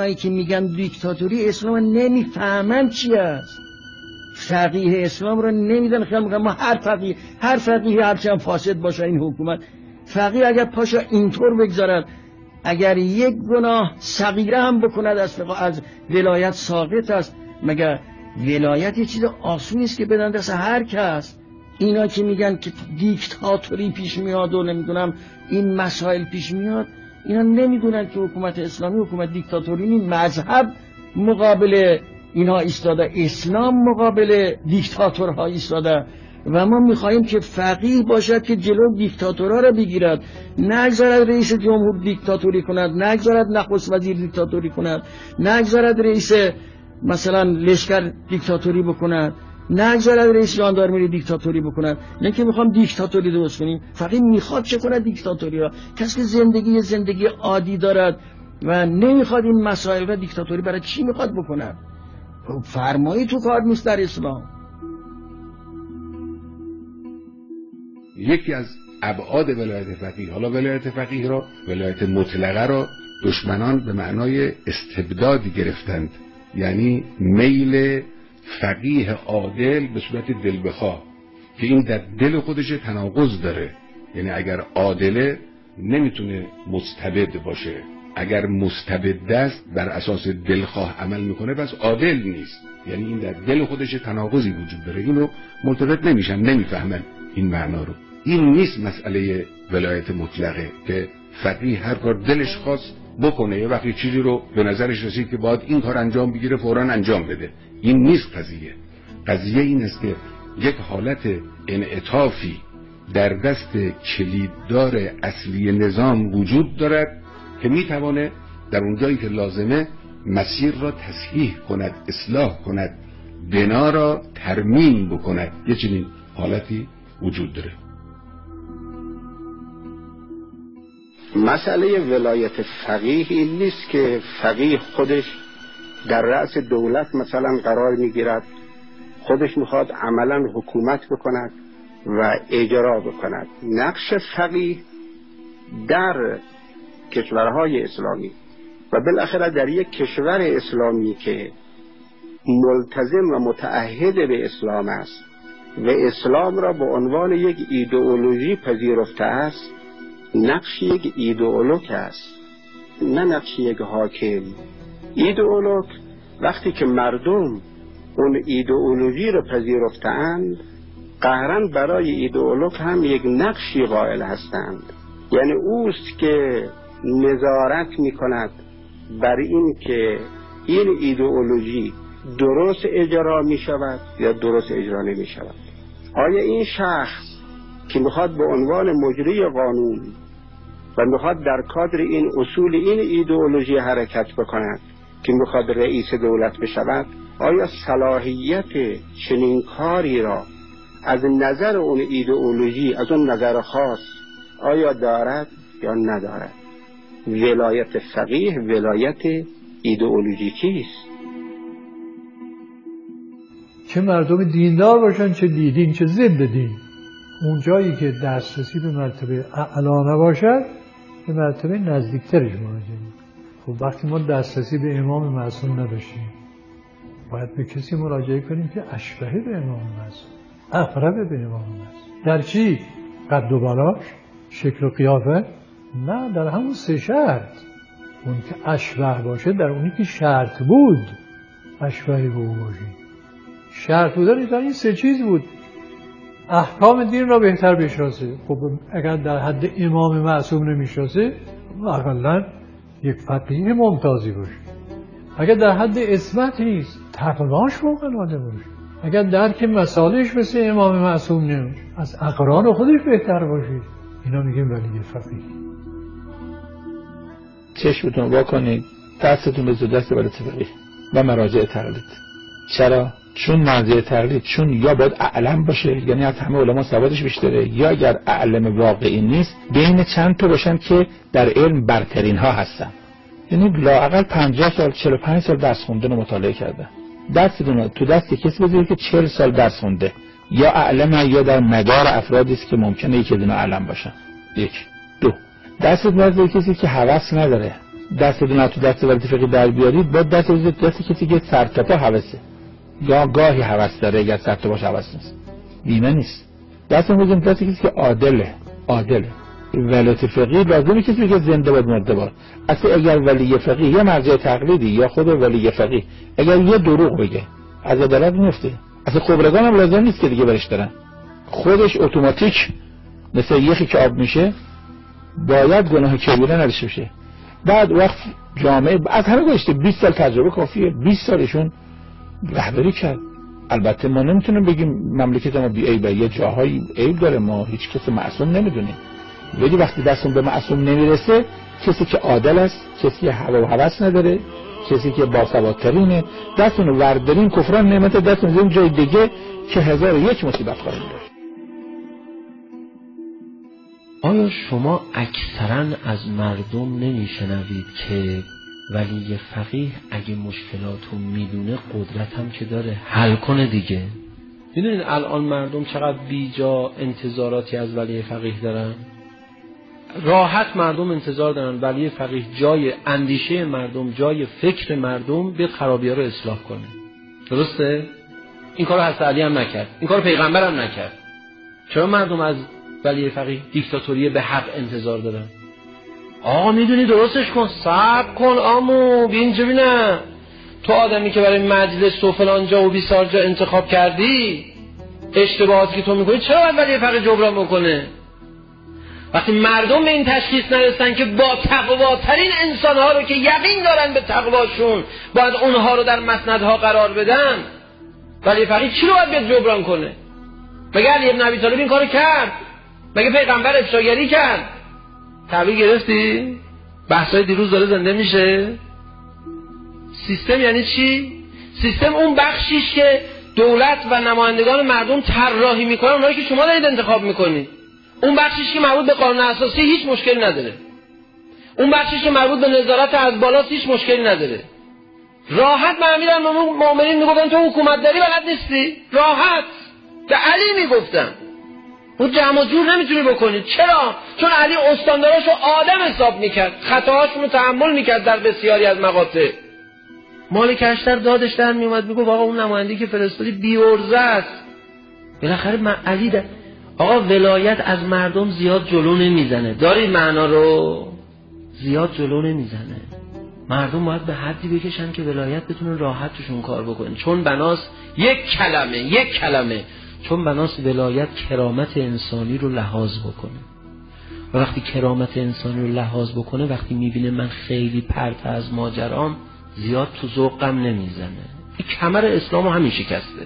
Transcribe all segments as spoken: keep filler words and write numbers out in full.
اینایی که میگن دیکتاتوری اسلام نمیفهمن چی است. فقیه اسلام رو نمیدن. خیلی میگن ما هر فقیه هر فقیه هرچند فاسد باشه این حکومت، فقیه اگر پاشا اینطور بگذارد اگر یک گناه صغیره هم بکند از از ولایت ساقط است. مگر ولایت یه چیز آسونی است که بدن دست هر کس؟ اینا که میگن که دیکتاتوری پیش میاد و نمیدونم این مسائل پیش میاد، اینا نمیدونن که حکومت اسلامی حکومت دیکتاتوری نیست. مذهب مقابل اینها ایستاده، اسلام مقابل دیکتاتورها ایستاده و ما میخواییم که فقیه باشد که جلو دیکتاتورها را بگیرد، نگذارد رئیس جمهور دیکتاتوری کند، نگذارد نخست وزیر دیکتاتوری کند، نگذارد رئیس مثلا لشکر دیکتاتوری بکند، نگذارد رئیس ژاندارمری دیکتاتوری بکند. نه که میخوام دیکتاتوری درست کنیم، فقیه میخواد چه کند دیکتاتوری را؟ کسی که زندگی زندگی عادی دارد و نمیخواد این مسائل را دیکتاتوری برای چی میخواد بکند؟ فرمایی تو کار نیست در اسلام. یکی از ابعاد ولایت فقیه، حالا ولایت فقیه را، ولایت مطلقه را دشمنان به معنای استبدادی گرفتند، یعنی میل فقیه عادل به صورت دل بخواه که این در دل خودش تناقض داره. یعنی اگر عادله نمیتونه مستبد باشه، اگر مستبد است بر اساس دلخواه عمل میکنه پس عادل نیست. یعنی این در دل خودش تناقضی وجود داره، اینو ملتفت نمیشن، نمیفهمن این معنا رو. این نیست مسئله ولایت مطلقه که فقیه هر کار دلش خواست بکنه، یه وقتی چیزی رو به نظرش رسید که باید این کار انجام بگیره فوراً انجام بده. این نیست قضیه. قضیه این است که یک حالت انعطافی در دست کلیددار اصلی نظام وجود دارد که میتوانه در اونجایی که لازمه مسیر را تصحیح کند، اصلاح کند، بنا را ترمیم بکند. یه چنین حالتی وجود داره. مسئله ولایت فقیه این نیست که فقیه خودش در رأس دولت مثلا قرار میگیرد، خودش میخواد عملا حکومت بکند و اجرا بکند. نقش فقیه در کشورهای اسلامی و بالاخره در یک کشور اسلامی که ملتزم و متعهد به اسلام است و اسلام را به عنوان یک ایدئولوژی پذیرفته است، نقش یک ایدئولوگ است، نه نقش یک حاکم. ایدئولوگ وقتی که مردم اون ایدئولوژی را پذیرفتند، قهرن برای ایدئولوگ هم یک نقشی قائل هستند. یعنی اوست که نظارت می کند بر این که این ایدئولوژی درست اجرا می شود یا درست اجرا نمی شود. آیا این شخص که میخواد به عنوان مجری قانون و میخواد در کادر این اصول این ایدئولوژی حرکت بکند که میخواد رئیس دولت بشود، آیا صلاحیت چنین کاری را از نظر اون ایدئولوژی، از اون نظر خاص آیا دارد یا ندارد؟ ولایت فقیه ولایت ایدئولوژیکی است. چه مردم دیندار باشن، چه دیدین، چه ضد دین. اون جایی که دسترسی به مرتبه اعلا نباشد به مرتبه نزدیکترش مراجعه. خب وقتی ما دسترسی به امام معصوم نداشتیم باید به کسی مراجعه کنیم که اشبه به امام معصوم، اقرب به امام معصوم. در چی؟ قد و بالاش، شکل و قیافه؟ نه، در همون سه شرط. اون که اشبه باشه در اونی که شرط بود اشبه به او باشه. شرط بودن در این سه چیز بود. احکام دین را بهتر بشناسه. خب اگر در حد امام معصوم نمیشناسه اقلا یک فقیه ممتازی باشه. اگر در حد عصمت نیست تقواش فوق‌العاده باشه. اگر درک مسائلش مثل امام معصوم نیست از اقران خودش بهتر باشه، اینا میگیم ولی فقیه. چشمتون وا کنید، دستتون به دست ولایت فقیه و مراجع تقلید. چرا؟ چون مراجع تقلید چون یا باید اعلم باشه، یعنی از همه علما سوادش بیشتره، یا اگر اعلم واقعی نیست بین چند تا باشن که در علم برترین ها هستن. یعنی لااقل پنجاه سال چهل و پنج سال درس خوندن و مطالعه کرده. دستتون تو دست کسی بذارید که چهل سال درس خونده، یا اعلم یا در مدار افرادی است که ممکنه یک دونه اعلم باشن. یک. دو، دستت بذارید کسی که هوس نداره، دستتون از تو دست ولایت فقیه در بیارید، با دست بزنید دست کسی که سرتپا هوسه یا گاهی هوس داره، اگر سرتپاش هوس نیست بیمه نیست. دستتون بزنید دست کسی که عادله عادله ولایت فقیه لازمه کسی که زنده باد مرده باد. اصلا اگر ولی فقیه یا مرجع تقلیدی یا خود ولی فقیه اگر یه دروغ بگه از عدالت میفته. اصلا خبرگان هم لازم نیست که دیگه برش دارن، خودش اتوماتیک مثل یخی که آب میشه باید گناه کبیره نداشته باشه. بعد وقت جامعه از همه گذشته بیست سال تجربه کافیه، بیست سالشون رهبری کرد. البته ما نمیتونیم بگیم مملکت ما بی عیبه، یه جاهایی عیب داره، ما هیچ کسی معصوم نمیدونیم، ولی وقتی دستون به معصوم نمیرسه کسی که عادل است، کسی که هوا و هوس نداره، کسی که باسوادترینه، دستون رو وردارین کفران نعمت دستون زمین جای دیگه که هزار یک مصیبت خواهیم داشت. آیا شما اکثرا از مردم نمیشنوید که ولی فقیه اگه مشکلاتو میدونه قدرت هم که داره حل کنه دیگه؟ میدونید الان مردم چقدر بیجا انتظاراتی از ولی فقیه دارن؟ راحت مردم انتظار دارن ولی فقیه جای اندیشه مردم، جای فکر مردم به خرابی‌ها رو اصلاح کنه. درسته؟ این کارو حضرت علی هم نکرد، این کارو پیغمبر هم نکرد. چرا مردم از ولی فقیه دیکتاتوری به حق انتظار دارن؟ آقا میدونی درستش کن، صبر کن عمو، ببین چه ببینم تو آدمی که برای مجلس و فلان جا و بیسار جا انتخاب کردی، اشتباهاتی که تو میکنی چرا باید ولی فقیه جبران بکنه؟ وقتی مردم به این تشخیص نرسن که با تقواترین انسانها رو که یقین دارن به تقواشون باید اونها رو در مسندها قرار بدن، ولی فقیه چی رو باید بیاد جبران کنه؟ مگه علی ابن ابی طالب این کارو کرد؟ مگه پیغمبر افشاگری کرد؟ تحویل گرفتی؟ بحثای دیروز داره زنده میشه. سیستم یعنی چی؟ سیستم اون بخشیش که دولت و نمایندگان مردم طراحی میکنن، اونایی که شما دارید انتخاب میکنید. اون بخشیش که مربوط به قانون اساسی هیچ مشکلی نداره. اون بخشیش که مربوط به نظارت از بالا هیچ مشکلی نداره. راحت من امیرم مومنین میگفتن تو حکومت داری بلد نیستی؟ راحت به علی میگفتن اون جمع و جور نمیتونی بکنی. چرا؟ چون علی استانداراشو آدم حساب میکرد، خطاهاشونو تحمل میکرد در بسیاری از مقاطع. مالک اشتر دادش در میومد میگفت آقا اون نمایندگی که فرستادی بی ارزه است. بالاخره من علی ده. آقا ولایت از مردم زیاد جلو نمیزنه، داری معنا رو؟ زیاد جلو نمیزنه. مردم باید به حدی بکشن که ولایت بتونه راحت توشون کار بکنه، چون بناس یک کلمه یک کلمه چون بناس ولایت کرامت انسانی رو لحاظ بکنه. و وقتی کرامت انسانی رو لحاظ بکنه، وقتی میبینه من خیلی پرت از ماجرام، زیاد تو ذوقم نمیزنه. این کمر اسلامو همین شکسته.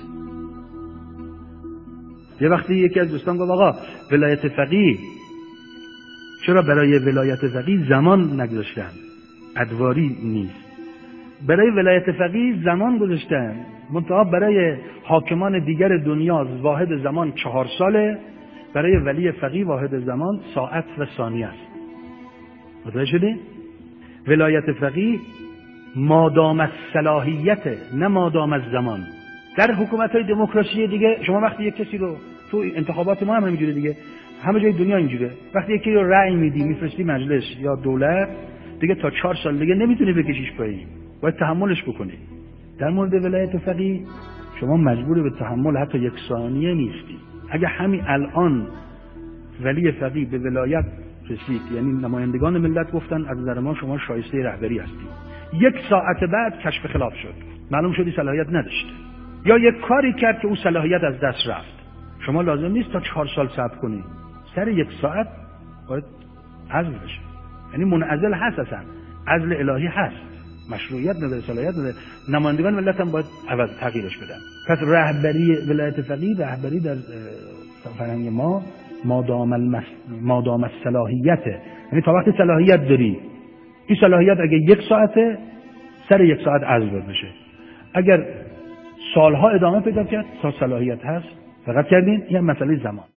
یه وقتی یکی از دوستان گفت آقا ولایت فقیه چرا برای ولایت فقیه زمان نگذاشتن؟ ادواری نیست. برای ولایت فقیه زمان گذاشتن، منتها برای حاکمان دیگر دنیا واحد زمان چهار ساله، برای ولی فقیه واحد زمان ساعت و ثانیه است. متوجه شدی؟ ولایت فقیه مادام الصلاحیت نه مادام الزمان. در حکومت‌های دموکراسی دیگه شما وقتی یک کسی رو تو انتخابات ما هم همینجوره دیگه، همه جای دنیا اینجوره، وقتی یکی رو رأی میدی میفرستی مجلس یا دولت دیگه تا چهار سال دیگه نمیتونی بکشیش پایین، باید تحملش بکنی. در مورد ولایت فقیه شما مجبور به تحمل حتی یک ثانیه نیستی. اگه همین الان ولی فقیه به ولایت رسید، یعنی نمایندگان ملت گفتن از نظر ما شما شایسته رهبری هستی، یک ساعت بعد کشف خلاف شد، معلوم شدی صلاحیت نداشته، یا یک کاری کرد که او صلاحیت از دست رفت، شما لازم نیست تا چهار سال صبر کنی، سر یک ساعت باید عزل بشه. یعنی منعزل هست، اصلا عزل الهی هست، مشروعیت نداره، صلاحیت نداره. نمایندگان ملت هم باید عوض تغییرش بدن. پس رهبری ولایت فقیه، رهبری در فرهنگ ما مادام المس... مادام الصلاحیته، یعنی تا وقتی صلاحیت داری. این صلاحیت اگه یک ساعته سر یک ساعت عزل بشه. اگر سالها ادامه پیدا کرد تا صلاحیت هست فقط کردین، این مسئله زمان.